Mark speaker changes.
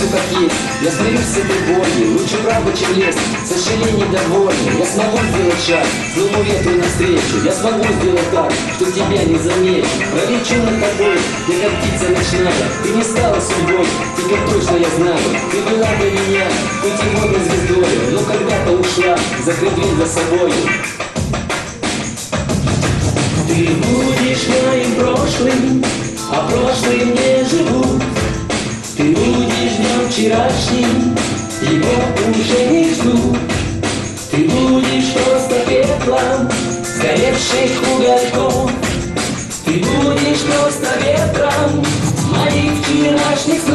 Speaker 1: как есть. Я смирюсь с этой болью, лучше правда, чем лес. Сожалений довольно, я смогу сделать шаг злому ветру навстречу. Я смогу сделать так, что тебя не замечу. Пролечу над тобой, я как птица ночная. Ты не стала судьбой, теперь точно я знаю. Ты была для меня путеводной звездой, но когда-то ушла, закрыв дверь за собой. Ты будешь моим прошлым, а прошлым не живу. Ты будешь днем вчерашним, его уже не жду. Ты будешь просто пеплом сгоревших угольков. Ты будешь просто ветром моих вчерашних